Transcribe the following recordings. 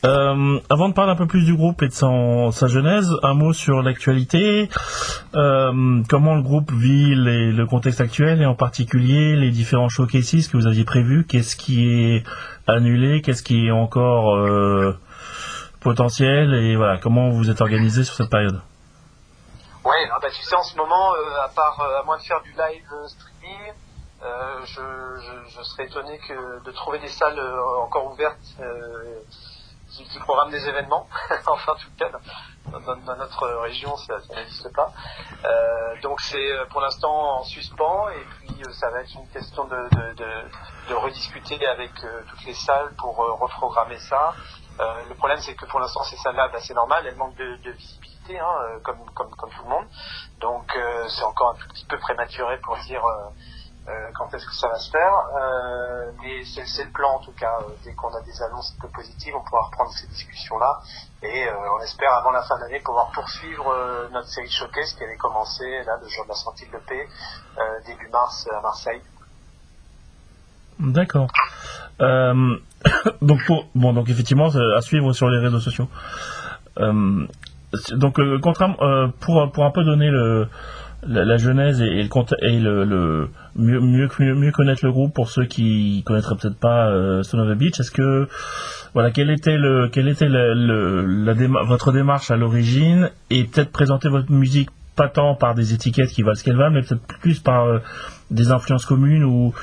Avant de parler un peu plus du groupe et de sa genèse, un mot sur l'actualité. Comment le groupe vit le contexte actuel et en particulier les différents showcases que vous aviez prévus. Qu'est-ce qui est annulé, qu'est-ce qui est encore potentiel et voilà, comment vous êtes organisé sur cette période. Ouais, tu sais, en ce moment, à moins de faire du live streaming, je serais étonné de trouver des salles encore ouvertes qui programment des événements. Enfin, en tout cas, dans notre région, ça n'existe pas. Donc c'est pour l'instant en suspens, et puis ça va être une question de rediscuter avec toutes les salles pour reprogrammer ça. Le problème, c'est que pour l'instant, ces salles-là, c'est normal, elles manquent de visibilité, comme tout le monde. Donc c'est encore un tout petit peu prématuré pour dire quand est-ce que ça va se faire, mais c'est le plan en tout cas. Dès qu'on a des annonces un peu positives, on pourra reprendre ces discussions-là, et on espère avant la fin de l'année pouvoir poursuivre notre série showcase qui avait commencé là le jour de la sortie de l'EP début mars à Marseille. D'accord. Donc effectivement à suivre sur les réseaux sociaux. Contrairement pour un peu donner la genèse et le mieux connaître le groupe pour ceux qui connaîtraient peut-être pas Stone of the Beach, est-ce que voilà quelle était votre démarche à l'origine, et peut-être présenter votre musique pas tant par des étiquettes qui valent ce qu'elles valent, mais peut-être plus par des influences communes ou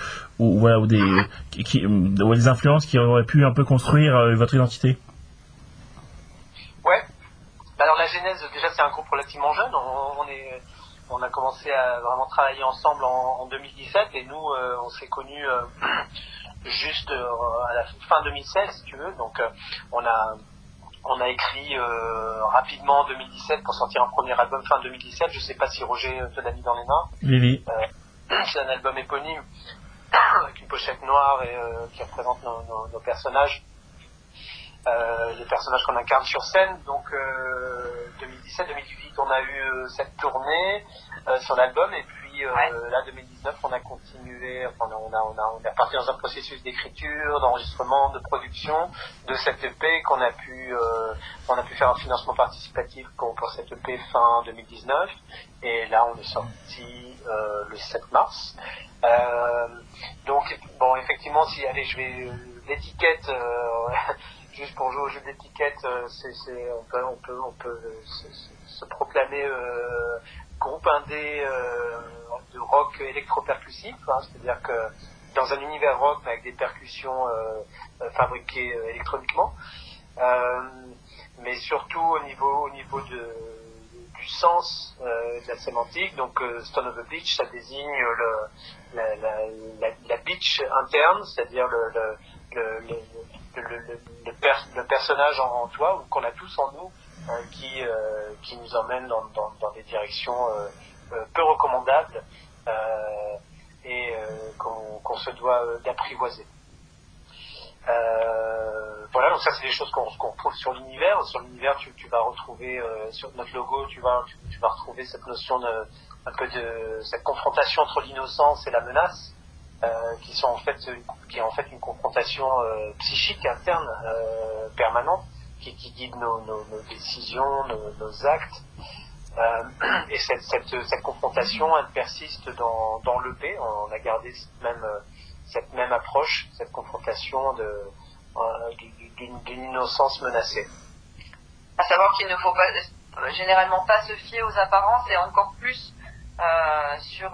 des influences qui auraient pu un peu construire votre identité. Ouais. Alors la genèse, déjà c'est un groupe relativement jeune. On a commencé à vraiment travailler ensemble en 2017, et nous on s'est connus juste à la fin 2016 si tu veux. Donc on a écrit rapidement en 2017 pour sortir un premier album fin 2017. Je sais pas si Roger te l'a mis dans les mains. Oui. C'est un album éponyme avec une pochette noire et qui représente nos personnages. Les personnages qu'on incarne sur scène. Donc 2017-2018 on a eu cette tournée sur l'album, et puis là 2019 on a continué, on est reparti dans un processus d'écriture, d'enregistrement, de production de cette EP on a pu faire un financement participatif pour cette EP fin 2019, et là on est sorti le 7 mars. Donc bon, effectivement, je vais l'étiquette juste pour jouer au jeu d'étiquette, on peut se proclamer groupe indé de rock électro-percussif, c'est-à-dire que dans un univers rock avec des percussions fabriquées électroniquement, mais surtout au niveau du sens, de la sémantique. Donc Stone of the Beach, ça désigne la beach interne, c'est-à dire le personnage en toi, ou qu'on a tous en nous, qui nous emmène dans des directions peu recommandables, et qu'on se doit d'apprivoiser. Voilà, donc ça c'est des choses qu'on retrouve sur l'univers. Sur l'univers, tu vas retrouver sur notre logo, tu vas retrouver cette notion un peu de cette confrontation entre l'innocence et la menace, qui est en fait une confrontation psychique interne permanente, qui guide nos décisions, nos actes. Et cette confrontation, elle persiste dans l'EP. On a gardé cette même approche, cette confrontation d'une innocence menacée. À savoir qu'il ne faut pas, généralement pas se fier aux apparences, et encore plus sur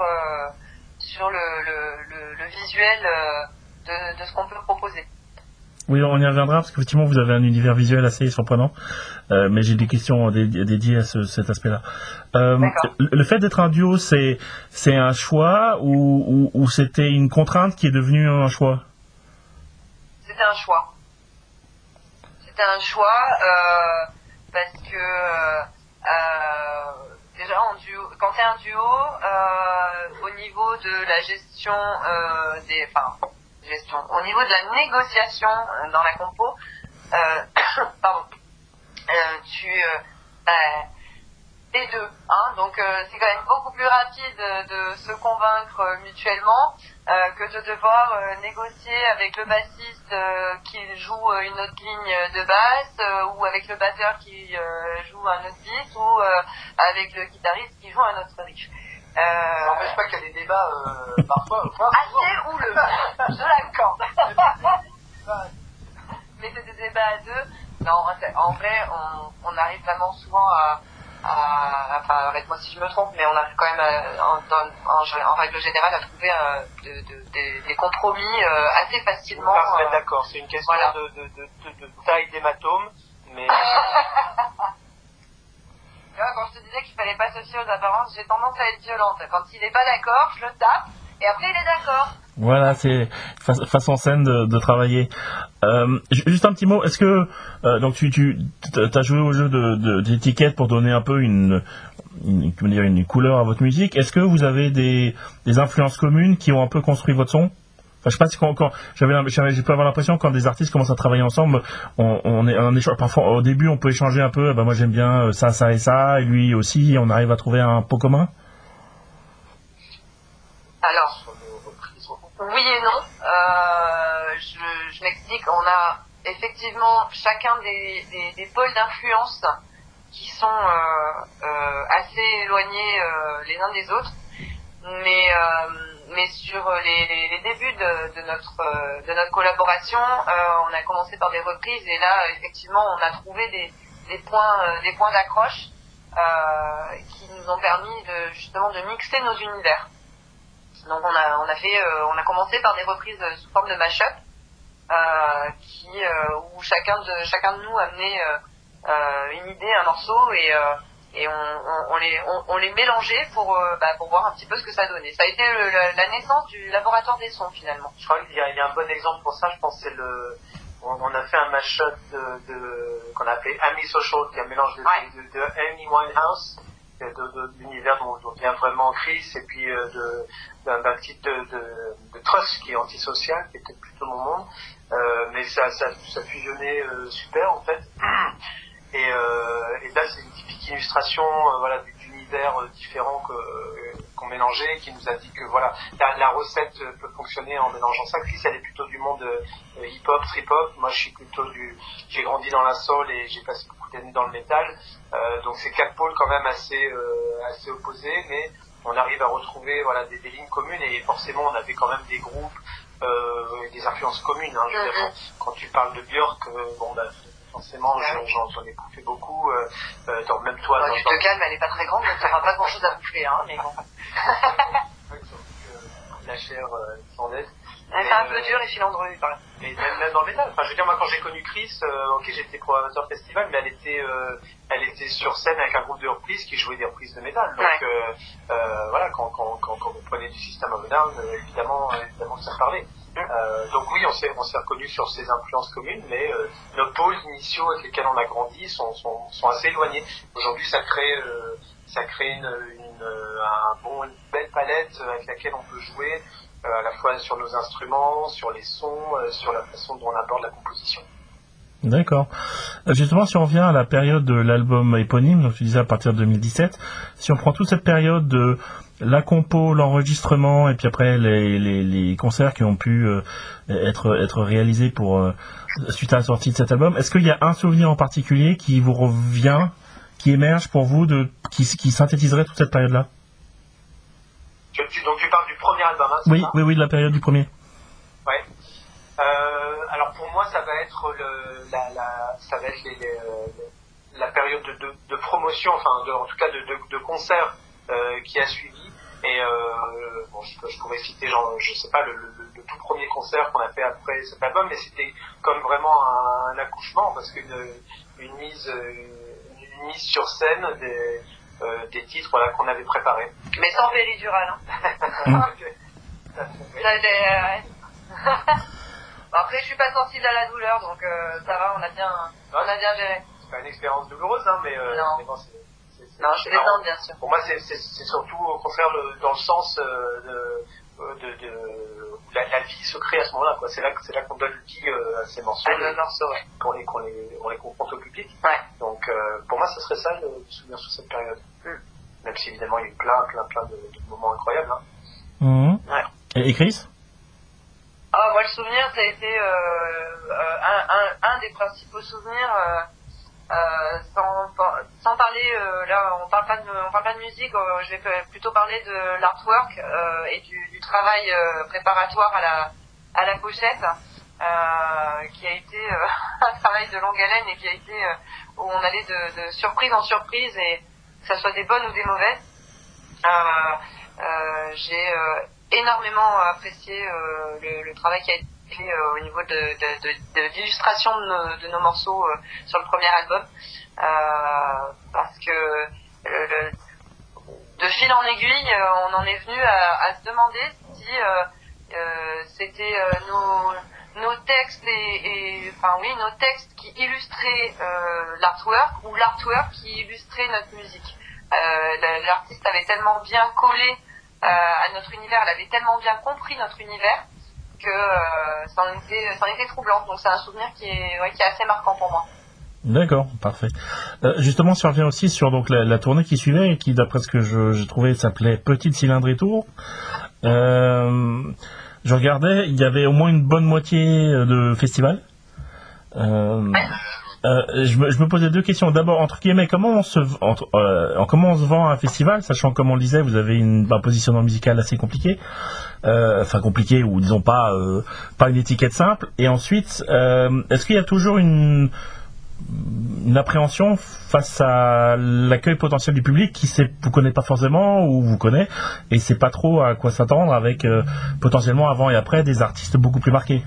le visuel de ce qu'on peut proposer. Oui, on y reviendra parce qu'effectivement vous avez un univers visuel assez surprenant, mais j'ai des questions dédiées à cet aspect-là. Le fait d'être un duo, c'est un choix ou c'était une contrainte qui est devenue un choix? C'était un choix. Parce que déjà en duo, quand t'es un duo, au niveau de la gestion au niveau de la négociation dans la compo, les deux, hein. Donc c'est quand même beaucoup plus rapide de se convaincre mutuellement que de devoir négocier avec le bassiste qui joue une autre ligne de basse ou avec le batteur qui joue un autre beat ou avec le guitariste qui joue un autre riff. Ça n'empêche pas qu'il y a des débats parfois assez houleux, je l'accorde. Mais c'est des débats à deux. Non, en vrai, on arrive vraiment souvent enfin, arrête-moi si je me trompe, mais on arrive quand même en règle générale à trouver des compromis assez facilement. On va se mettre d'accord, c'est une question voilà. de taille d'hématome, mais... Quand je te disais qu'il fallait pas se fier aux apparences, j'ai tendance à être violente. Quand il est pas d'accord, je le tape, et après il est d'accord. Voilà, c'est façon saine de travailler. Juste un petit mot, est-ce que donc tu as joué au jeu d'étiquette pour donner un peu une couleur à votre musique. Est-ce que vous avez des influences communes qui ont un peu construit votre son? Enfin, je sais pas si quand j'ai pu avoir l'impression quand des artistes commencent à travailler ensemble, on échange. Parfois au début on peut échanger un peu. Moi j'aime bien ça et ça, et lui aussi. On arrive à trouver un pot commun. Alors. Oui et non. Je m'explique. On a effectivement chacun des pôles d'influence qui sont assez éloignés les uns des autres, mais sur les débuts de notre collaboration, on a commencé par des reprises et là effectivement on a trouvé des points d'accroche qui nous ont permis justement de mixer nos univers. Donc on a commencé par des reprises sous forme de mash-up où chacun de nous amenait une idée, un morceau et on les mélangeait pour voir un petit peu ce que ça donnait. Ça a été la naissance du laboratoire des sons finalement. Je crois qu'il y a un bon exemple pour ça, je pense c'est on a fait un mash-up qu'on a appelé Amy Social, qui est un mélange de Amy Winehouse, de l'univers dont vient vraiment Chris, et puis d'un type de Trust qui est antisocial, qui était plutôt mon monde, mais ça fusionnait super en fait. Et là c'est une typique illustration d'univers différents qu'on mélangeait, qui nous a dit que voilà la recette peut fonctionner en mélangeant ça. Chris elle est plutôt du monde hip-hop, trip-hop, moi je suis plutôt j'ai grandi dans la soul et j'ai passé beaucoup d'années dans le métal, donc c'est quatre pôles quand même assez opposés, mais on arrive à retrouver des lignes communes et forcément on avait quand même des groupes des influences communes, hein, je veux dire, quand tu parles de Björk, forcément j'en ai bouffé beaucoup, même toi tu te calmes, elle est pas très grande, donc tu n'auras pas grand chose à bouffer, hein, mais bon. La chair islandaise. Elle fait un peu dur et filandreuse, par là. Et même dans le métal. Enfin, je veux dire, moi, quand j'ai connu Chris, j'étais programmateur festival, mais elle était sur scène avec un groupe de reprises qui jouait des reprises de métal. Donc, quand vous prenez du System of a Down, évidemment, ça parlait. Donc oui, on s'est reconnus sur ces influences communes, mais nos pôles initiaux avec lesquels on a grandi sont assez éloignés. Aujourd'hui, ça crée une belle palette avec laquelle on peut jouer, à la fois sur nos instruments, sur les sons, sur la façon dont on aborde la composition. D'accord. Justement, si on revient à la période de l'album éponyme, donc tu disais à partir de 2017, si on prend toute cette période de la compo, l'enregistrement et puis après les concerts qui ont pu être réalisés suite à la sortie de cet album, est-ce qu'il y a un souvenir en particulier qui vous revient, qui émerge pour vous, qui synthétiserait toute cette période-là? Donc tu parles du premier album, hein, oui, de la période du premier. Ouais. Alors pour moi, ça va être la période de promotion, en tout cas de concert qui a suivi. Et je pourrais citer, je sais pas, le tout premier concert qu'on a fait après cet album, mais c'était comme vraiment un accouchement, parce qu'une mise sur scène des titres qu'on avait préparés. Mais sans péridurale, hein. Après, je suis pas sensible à la douleur, donc ça va, on a bien géré. C'est pas une expérience douloureuse, hein, mais non. Mais bon, non, je plaisante, bien sûr. Pour moi, c'est surtout au contraire dans le sens où la vie se crée à ce moment-là, quoi. C'est là qu'on donne vie à ces morceaux. Ouais. Qu'on les confronte au public. Ouais. Donc, pour moi, ce serait ça le souvenir sur cette période. Même si évidemment, il y a eu plein de moments incroyables. Hein. Ouais. Et Chris? Ah, moi, le souvenir, ça a été un des principaux souvenirs. Sans parler, là, on parle pas de musique. Je vais plutôt parler de l'artwork et du travail préparatoire à la pochette, qui a été un travail de longue haleine et qui a été où on allait de surprise en surprise, et que ça soit des bonnes ou des mauvaises. J'ai énormément apprécié le travail qui a été fait au niveau de l'illustration de nos morceaux sur le premier album, parce que de fil en aiguille, on en est venu à se demander si c'était nos textes nos textes qui illustraient l'artwork, ou l'artwork qui illustrait notre musique. L'artiste avait tellement bien collé à notre univers, elle avait tellement bien compris notre univers que ça en était troublant. Donc c'est un souvenir qui est assez marquant pour moi. D'accord, parfait. Justement, si on revient aussi sur donc la tournée qui suivait et qui, d'après ce que je trouvais, s'appelait Petite Cylindrée Tour. Je regardais, il y avait au moins une bonne moitié de festivals. Je me posais deux questions. D'abord, entre guillemets, comment on se vend à un festival, sachant que, comme on le disait, vous avez un positionnement musical assez compliqué, compliqué, ou disons pas une étiquette simple. Et ensuite, est-ce qu'il y a toujours une appréhension face à l'accueil potentiel du public qui vous connaît pas forcément ou vous connaît et sait pas trop à quoi s'attendre, avec potentiellement avant et après des artistes beaucoup plus marqués?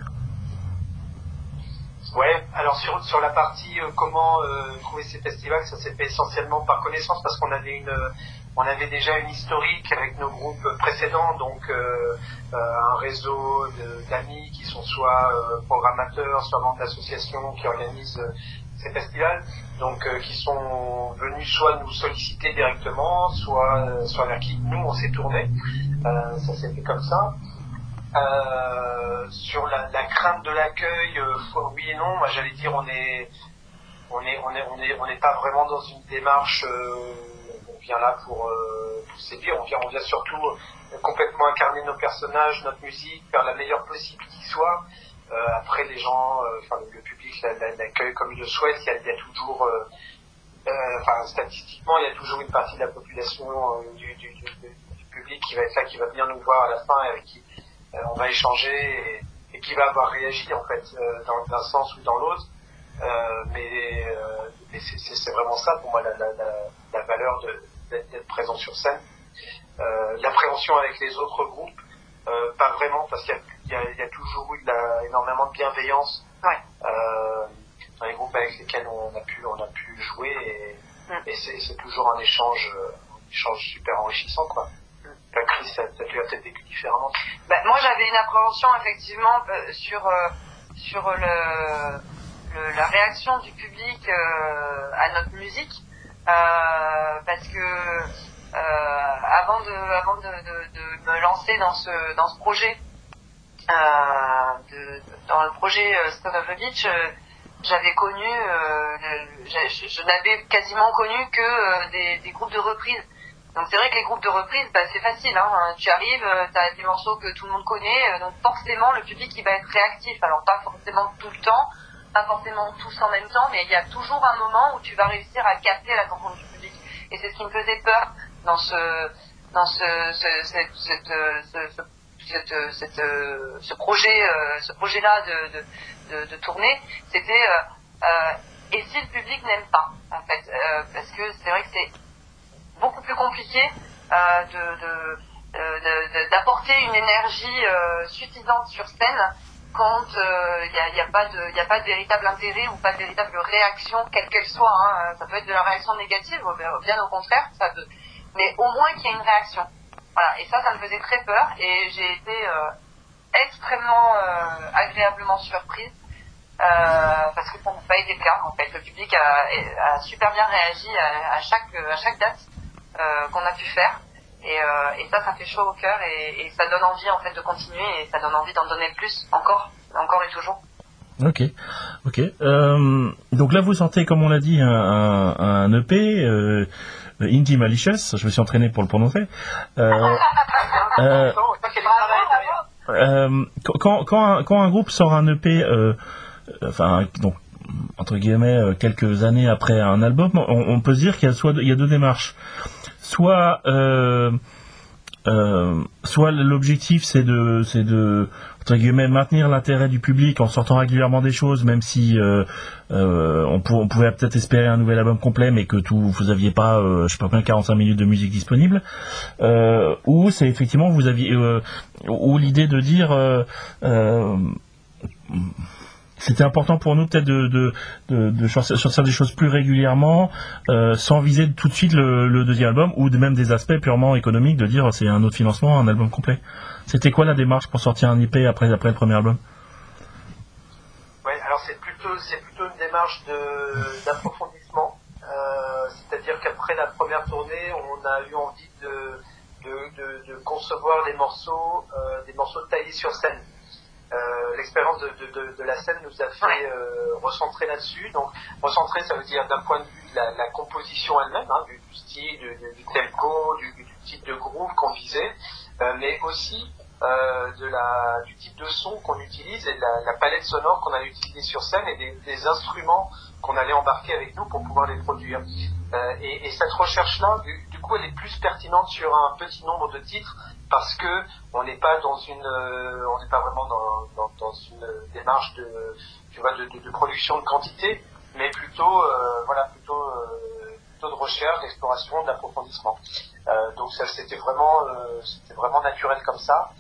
Ouais, alors sur la partie comment trouver ces festivals, ça s'est fait essentiellement par connaissance, parce qu'on avait déjà une historique avec nos groupes précédents, donc un réseau d'amis qui sont soit programmateurs, soit membres d'associations qui organisent ces festivals, donc qui sont venus soit nous solliciter directement, soit vers qui nous on s'est tourné. Ça s'est fait comme ça. Sur la crainte de l'accueil, oui et non. Moi, j'allais dire, on n'est pas vraiment dans une démarche. On vient là pour séduire. On vient surtout complètement incarner nos personnages, notre musique, faire la meilleure possible qui soit. Après, les gens, le public l'accueille comme il le souhaite. Il y a toujours, statistiquement, il y a toujours une partie de la population du public qui va être là, qui va venir nous voir à la fin, et avec qui on va échanger et qui va avoir réagi en fait dans un sens ou dans l'autre, mais c'est vraiment ça pour moi la valeur d'être présent sur scène. L'appréhension avec les autres groupes, pas vraiment, parce qu'il y a toujours eu énormément de bienveillance dans les groupes avec lesquels on a pu jouer, et c'est toujours un échange super enrichissant, quoi. Chris, ça tu l'as peut-être vécu différemment. Moi, j'avais une appréhension effectivement sur la réaction du public à notre musique, parce que avant de me lancer dans ce projet, dans le projet Stone of the Beach, j'avais connu, je n'avais quasiment connu que des groupes de reprises. Donc c'est vrai que les groupes de reprises, c'est facile, hein. Tu arrives, t'as des morceaux que tout le monde connaît, donc forcément le public il va être réactif. Alors pas forcément tout le temps, pas forcément tous en même temps, mais il y a toujours un moment où tu vas réussir à capter l'attention du public. Et c'est ce qui me faisait peur dans ce projet-là de tournée. C'était et si le public n'aime pas, en fait, parce que c'est vrai que c'est beaucoup plus compliqué d'apporter une énergie suffisante sur scène quand il y a pas de véritable intérêt ou pas de véritable réaction, quelle qu'elle soit, hein. Ça peut être de la réaction négative, bien au contraire, mais au moins qu'il y ait une réaction. Voilà, et ça me faisait très peur, et j'ai été extrêmement agréablement surprise, parce que ça n'a pas été le cas. En fait, le public a super bien réagi à chaque date qu'on a pu faire, Et ça fait chaud au cœur et ça donne envie en fait de continuer et ça donne envie d'en donner plus encore et toujours. Ok. Donc là, vous sentez, comme on l'a dit, un EP, Indie Malicious. Je me suis entraîné pour le prononcer. Quand un groupe sort un EP, donc entre guillemets quelques années après un album, on peut se dire qu'il y a deux démarches. Soit l'objectif c'est de entre guillemets maintenir l'intérêt du public en sortant régulièrement des choses, même si on pouvait peut-être espérer un nouvel album complet, mais que vous aviez pas, je sais pas combien, 45 minutes de musique disponible, ou c'est effectivement vous aviez ou l'idée de dire c'était important pour nous peut-être de sortir des choses plus régulièrement, sans viser tout de suite le deuxième album, ou même des aspects purement économiques, de dire c'est un autre financement, un album complet. C'était quoi la démarche pour sortir un EP après le premier album? Ouais, alors c'est plutôt une démarche d'approfondissement. C'est-à-dire qu'après la première tournée, on a eu envie de concevoir des morceaux taillés sur scène. L'expérience de la scène nous a fait recentrer là-dessus. Donc recentrer, ça veut dire d'un point de vue de la composition elle-même, du style, du tempo, du type de groove qu'on visait, mais aussi du type de son qu'on utilise et de la palette sonore qu'on allait utiliser sur scène et des instruments qu'on allait embarquer avec nous pour pouvoir les produire. Et cette recherche-là, du coup, elle est plus pertinente sur un petit nombre de titres, parce que on n'est pas vraiment dans une démarche de production de quantité, mais plutôt de recherche, d'exploration, d'approfondissement. Donc ça, c'était vraiment naturel comme ça,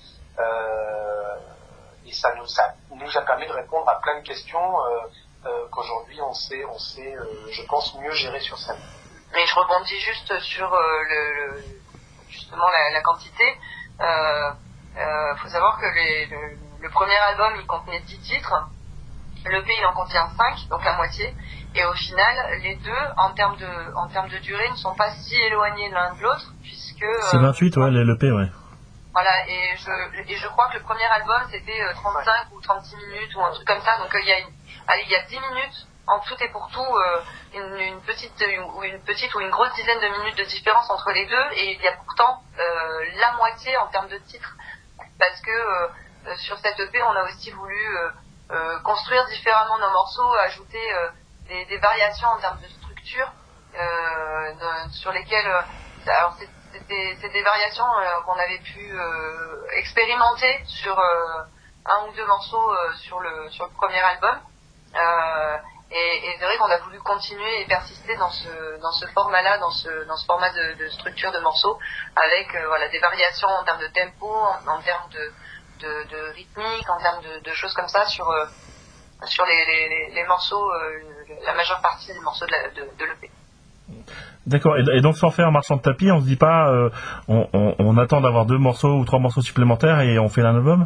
et ça nous a permis de répondre à plein de questions qu'aujourd'hui on sait, je pense, mieux gérer sur scène. Mais je rebondis juste sur justement la quantité. Faut savoir que le premier album il contenait 10 titres, l'EP il en contient 5, donc la moitié, et au final les deux en termes de durée ne sont pas si éloignés l'un de l'autre, puisque c'est 28, l'EP, ouais. Voilà, et je crois que le premier album c'était 35 ou 36 minutes ou un truc comme ça, donc il y a 10 minutes en tout et pour tout, une petite ou une grosse dizaine de minutes de différence entre les deux, et il y a pourtant la moitié en termes de titres, parce que sur cette EP on a aussi voulu construire différemment nos morceaux, ajouter des variations en termes de structure sur lesquelles alors c'est des variations qu'on avait pu expérimenter sur un ou deux morceaux sur le premier album. Et c'est vrai qu'on a voulu continuer et persister dans ce format-là, dans ce format de structure de morceaux, avec des variations en termes de tempo, en termes de rythmique, en termes de choses comme ça sur les morceaux, la majeure partie des morceaux de l'EP. D'accord, et donc sans faire marchand de tapis, on se dit pas on attend d'avoir 2 morceaux ou 3 morceaux supplémentaires et on fait un album?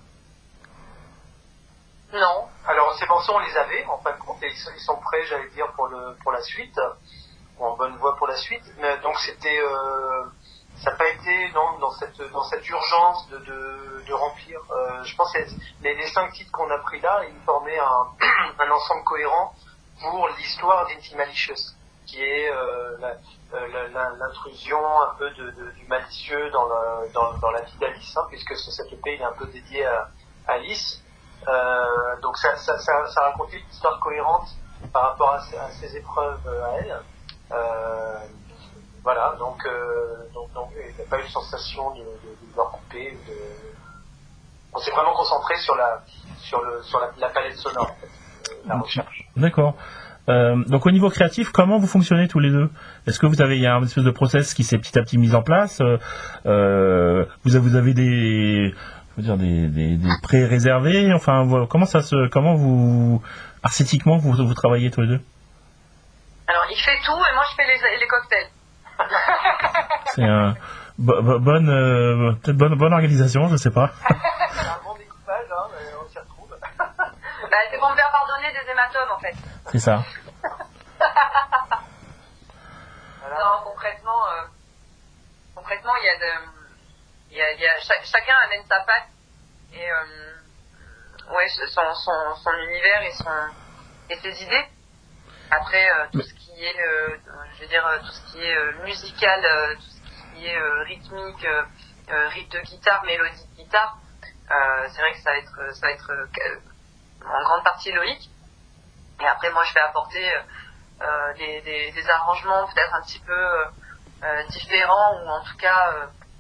Non. Alors ces morceaux on les avait en fin de compte et ils sont prêts, j'allais dire, pour la suite, ou en bonne voie pour la suite. Mais donc c'était ça n'a pas été dans cette urgence de remplir. Je pense que les 5 titres qu'on a pris là, ils formaient un ensemble cohérent pour l'histoire d'Indie Malicious, qui est l'intrusion un peu du malicieux dans la vie d'Alice, puisque cet EP il est un peu dédié à Alice. Donc ça racontait une histoire cohérente par rapport à ses épreuves à elle. Voilà, donc il n'y a pas eu de sensation de leur couper. On s'est vraiment concentré sur la palette sonore, en fait, la recherche. D'accord. Donc au niveau créatif, comment vous fonctionnez tous les deux? Est-ce que il y a un espèce de process qui s'est petit à petit mis en place? Vous avez des pré-réservés, enfin comment vous artistiquement vous travaillez tous les deux? Alors il fait tout et moi je fais les cocktails. C'est peut-être bonne organisation, je sais pas. C'est un bon découpage, on s'y retrouve. C'est pour me faire pardonner des hématomes en fait. C'est ça. Non, concrètement concrètement, chacun amène sa patte et son univers et ses idées. Après, tout ce qui est, tout ce qui est musical, tout ce qui est rythmique, rythme de guitare, mélodie de guitare, c'est vrai que ça va être en grande partie Loïc. Et après, moi, je vais apporter des arrangements peut-être un petit peu différents, ou en tout cas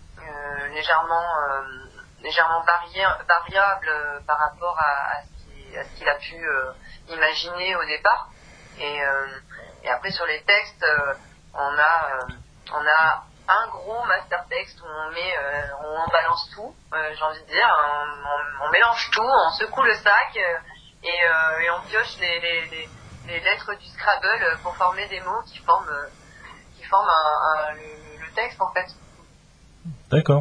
légèrement variables par rapport à ce qu'il a pu imaginer au départ. Et après, sur les textes, on a un gros master texte où on en balance tout, j'ai envie de dire, on mélange tout, on secoue le sac et on pioche les lettres du Scrabble pour former des mots qui forment le texte en fait. D'accord.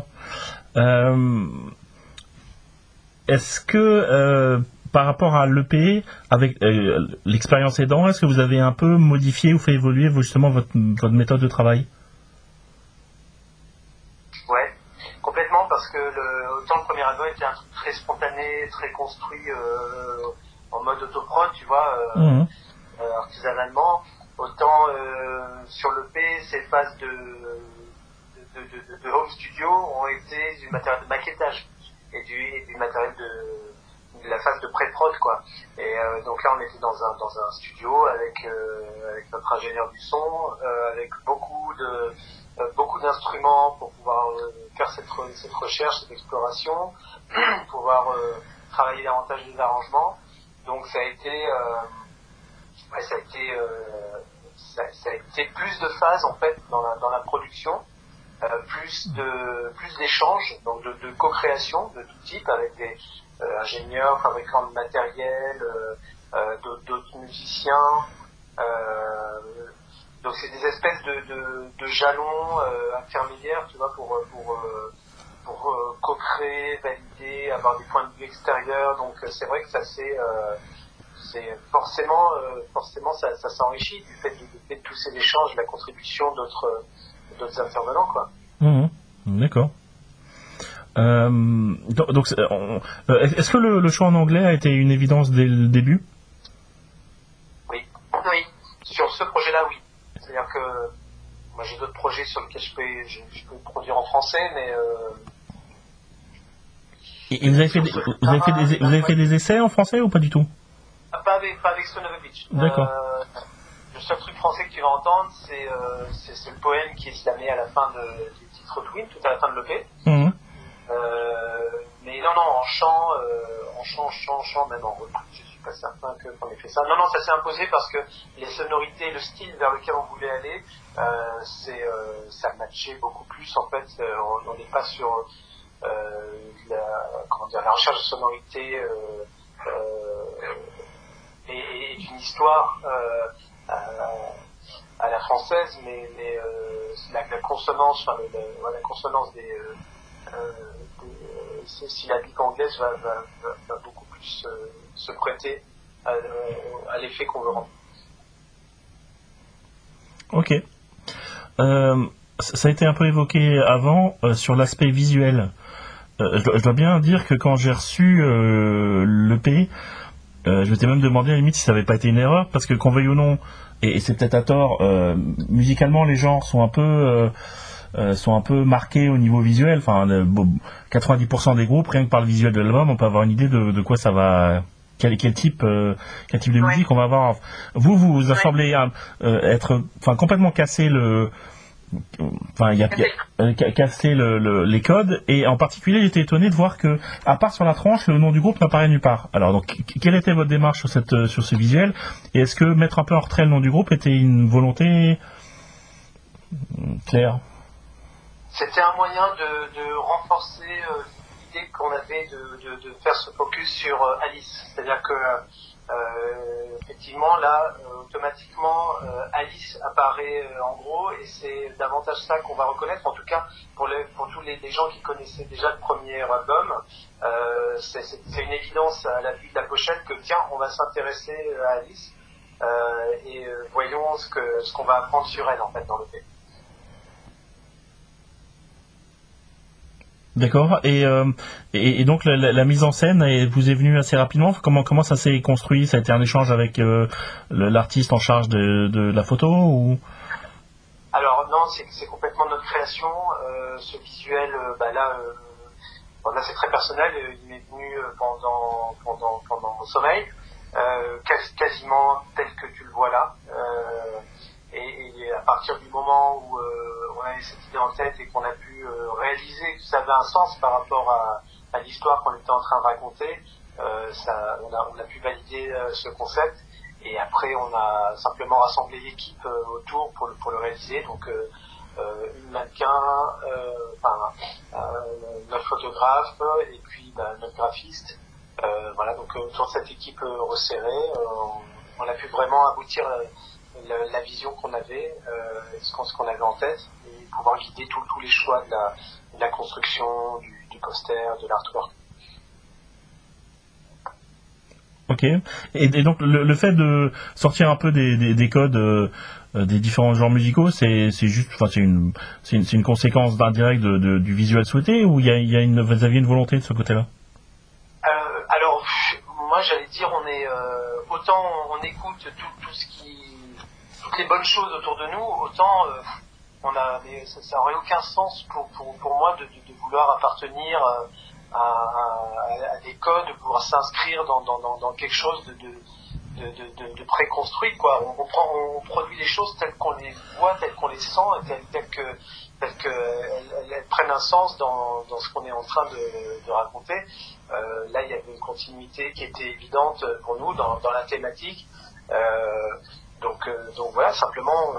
Est-ce que par rapport à l'EP, avec l'expérience aidant, est-ce que vous avez un peu modifié ou fait évoluer justement votre méthode de travail? Ouais, complètement, parce que autant le premier album était un truc très spontané, très construit en mode autoprod, tu vois, artisanalement, autant sur l'EP, ces phases de home studio ont été du matériel de maquettage et du matériel de la phase de pré-prod, quoi. Et donc là, on était dans un studio avec notre ingénieur du son, avec beaucoup d'instruments pour pouvoir faire cette recherche, cette exploration, pouvoir travailler davantage les arrangements. Donc ça a été plus de phases en fait dans la production, plus d'échanges, donc de co-création de tout type avec des ingénieurs, fabricants de matériel, d'autres musiciens. Donc c'est des espèces de jalons intermédiaires, tu vois, pour co-créer, valider, avoir des points de vue extérieurs. Donc c'est vrai que ça c'est forcément ça s'enrichit du fait de tous ces échanges, de la contribution d'autres intervenants, quoi. D'accord. Donc est-ce que le choix en anglais a été une évidence dès le début? Oui. Sur ce projet-là, oui. C'est-à-dire que moi j'ai d'autres projets sur lesquels je peux produire en français, mais Et vous avez fait des essais en français ou pas du tout? Pas avec Son of a Beach. D'accord. Le seul truc français que tu vas entendre, c'est le poème qui est slamé à la fin du titre Twin, tout à la fin de l'EP. Mais non, en chant, même en route, je suis pas certain qu'on ait fait ça. Non, ça s'est imposé parce que les sonorités, le style vers lequel on voulait aller, ça matchait beaucoup plus. En fait, on n'est pas sur la recherche de sonorité et d'une histoire à la française, mais la consonance, la consonance des syllabiques anglaises va beaucoup plus se prêter à l'effet qu'on veut rendre. Ok. Ça a été un peu évoqué avant sur l'aspect visuel. Je dois bien dire que quand j'ai reçu l'EP, je m'étais même demandé à la limite si ça n'avait pas été une erreur, parce que qu'on veuille ou non, et c'est peut-être à tort, musicalement les genres sont un peu marqués au niveau visuel. Enfin, 90% des groupes, rien que par le visuel de l'album, on peut avoir une idée de quoi ça va, quel type de musique on va avoir. Vous a semblé être, complètement cassé casser les codes, et en particulier j'étais étonné de voir que, à part sur la tranche, le nom du groupe n'apparaît nulle part. Alors donc, quelle était votre démarche sur ce visuel, et est-ce que mettre un peu en retrait le nom du groupe était une volonté claire? C'était un moyen de renforcer l'idée qu'on avait de faire ce focus sur Alice. C'est-à-dire que effectivement là, automatiquement, Alice apparaît en gros, et c'est davantage ça qu'on va reconnaître, en tout cas pour tous les gens qui connaissaient déjà le premier album. C'est une évidence à la vue de la pochette que tiens, on va s'intéresser à Alice et voyons ce qu'on va apprendre sur elle en fait dans le fait. D'accord. Et donc la mise en scène vous est venue assez rapidement. Comment ça s'est construit? Ça a été un échange avec l'artiste en charge de la photo ou? Alors non, c'est complètement notre création. Ce visuel, là c'est très personnel. Il m'est venu pendant mon sommeil, quasiment tel que tu le vois là. Et à partir du moment où on avait cette idée en tête et qu'on a pu réaliser que ça avait un sens par rapport à l'histoire qu'on était en train de raconter, on a pu valider ce concept. Et après, on a simplement rassemblé l'équipe autour pour le réaliser. Donc, une mannequin, notre photographe et puis notre graphiste. Voilà, donc autour de cette équipe resserrée, on a pu vraiment aboutir la vision qu'on avait, ce qu'on avait en tête, et pouvoir guider tous les choix de la construction, du poster, de l'artwork. Ok. Et donc le fait de sortir un peu des codes des différents genres musicaux, c'est juste, enfin c'est une conséquence indirecte du visuel souhaité, ou vous aviez une volonté de ce côté-là? Alors moi j'allais dire autant on écoute toutes les bonnes choses autour de nous, autant mais ça aurait aucun sens pour moi de vouloir appartenir à des codes, de pouvoir s'inscrire dans quelque chose de préconstruit, quoi. On produit les choses telles qu'on les voit, telles qu'on les sent, telles qu'elles prennent un sens dans ce qu'on est en train de raconter. Là, il y avait une continuité qui était évidente pour nous dans la thématique. Donc voilà, simplement,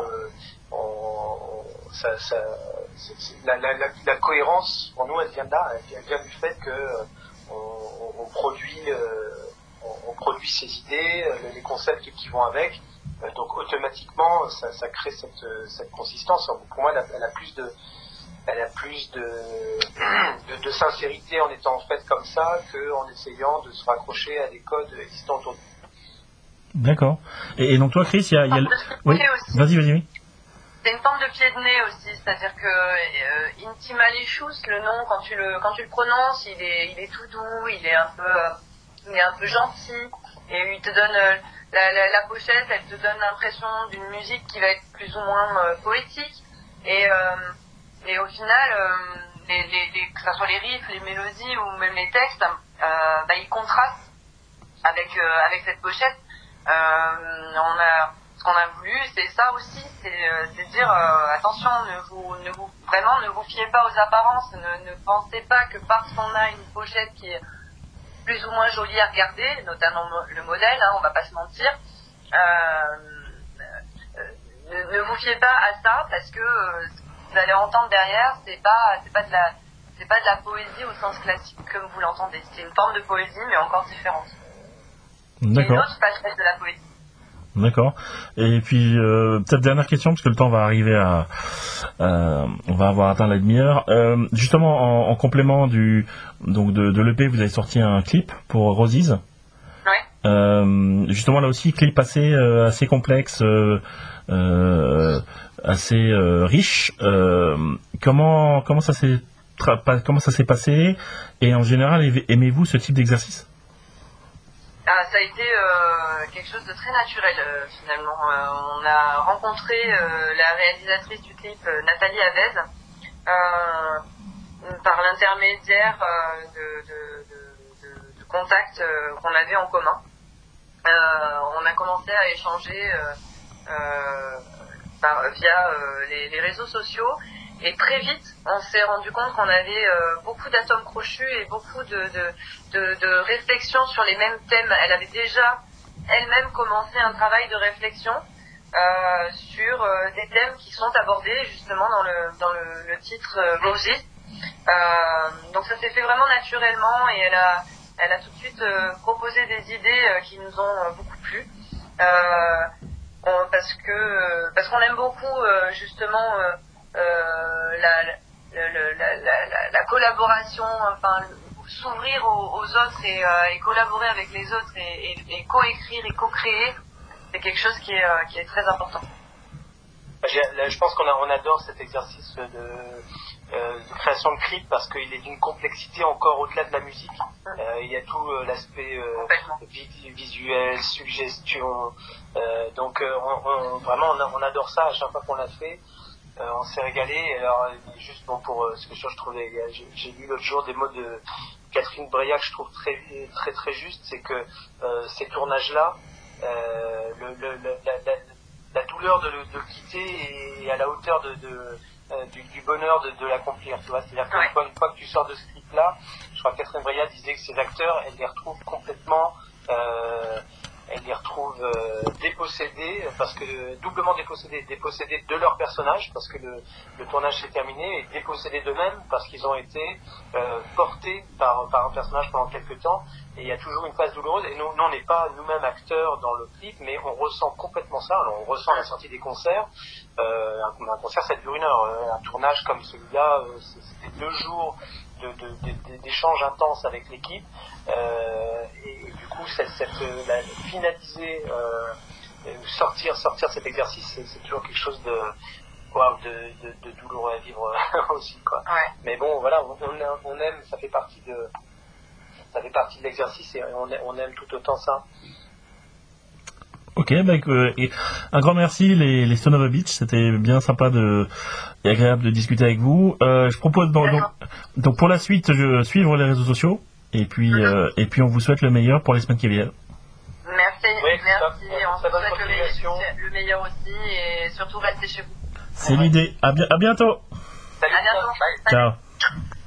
la cohérence pour nous, elle vient de là, elle vient du fait que on produit ces idées, les concepts qui vont avec, donc automatiquement ça crée cette consistance. Pour moi, elle a plus de sincérité en étant faite comme ça qu'en essayant de se raccrocher à des codes existants autour de nous. D'accord. Et donc toi, Chris, il y a oui. Vas-y. Oui. C'est une forme de pied de nez aussi, c'est-à-dire que Intimalicious, le nom, quand tu le prononces, il est tout doux, il est un peu gentil, et il te donne la pochette, elle te donne l'impression d'une musique qui va être plus ou moins poétique, et au final, que ce soit les riffs, les mélodies ou même les textes, ils contrastent avec cette pochette. Ce qu'on a voulu, c'est ça aussi, c'est dire attention, ne vous fiez pas aux apparences, ne pensez pas que parce qu'on a une pochette qui est plus ou moins jolie à regarder, notamment le modèle, on va pas se mentir, ne vous fiez pas à ça, parce que ce que vous allez entendre derrière, c'est pas de la poésie au sens classique comme vous l'entendez. C'est une forme de poésie, mais encore différente. D'accord. Et une autre facette de la poésie. D'accord. Et puis peut-être dernière question, parce que le temps va arriver on va avoir atteint la demi-heure. Justement, en complément de l'EP, vous avez sorti un clip pour Roses. Ouais. Justement là aussi, clip assez complexe, assez riche. Comment ça s'est passé, et en général, aimez-vous ce type d'exercice? Ça a été quelque chose de très naturel finalement. On a rencontré la réalisatrice du clip, Nathalie Avez, par l'intermédiaire de contacts qu'on avait en commun. On a commencé à échanger via les réseaux sociaux. Et très vite, on s'est rendu compte qu'on avait beaucoup d'atomes crochus et beaucoup de réflexions sur les mêmes thèmes. Elle avait déjà elle-même commencé un travail de réflexion sur des thèmes qui sont abordés justement dans le titre Roses. Donc ça s'est fait vraiment naturellement, et elle a tout de suite proposé des idées qui nous ont beaucoup plu. Parce qu'on aime beaucoup justement la collaboration, s'ouvrir aux autres et collaborer avec les autres et coécrire et co-créer, c'est quelque chose qui est très important. Je pense qu'on adore cet exercice de création de clip parce qu'il est d'une complexité encore au-delà de la musique. Il y a tout l'aspect visuel, suggestion. Donc vraiment on adore ça à chaque fois qu'on l'a fait. On s'est régalé. Alors juste pour ce que je trouvais, j'ai lu l'autre jour des mots de Catherine Breillat que je trouve très très très juste, c'est que ces tournages-là, la douleur de le quitter est à la hauteur du bonheur de l'accomplir, tu vois. C'est-à-dire qu'une fois que tu sors de ce clip-là, je crois que Catherine Breillat disait que ces acteurs, elle les retrouve complètement, dépossédés, parce que doublement dépossédés de leur personnage, parce que le tournage s'est terminé, et dépossédés d'eux-mêmes, parce qu'ils ont été portés par un personnage pendant quelques temps, et il y a toujours une phase douloureuse, et nous on n'est pas nous-mêmes acteurs dans le clip, mais on ressent complètement ça. Alors, on ressent la sortie des concerts, un concert ça dure 1 heure, un tournage comme celui-là, c'était 2 jours d'échanges intenses avec l'équipe, et du coup finaliser, sortir cet exercice, c'est toujours quelque chose de douloureux à vivre aussi, quoi. Ouais. Mais bon, voilà, on aime, ça fait partie de l'exercice, et on aime tout autant ça. Ok, et un grand merci les Stone of a Beach, c'était bien sympa et agréable de discuter avec vous. Je propose donc pour la suite suivre les réseaux sociaux, et puis on vous souhaite le meilleur pour les semaines qui viennent. Merci, oui, merci. On très vous bonne souhaite continuation. le meilleur aussi, et surtout restez chez vous. C'est l'idée. À bientôt. Salut, à bientôt. Ciao.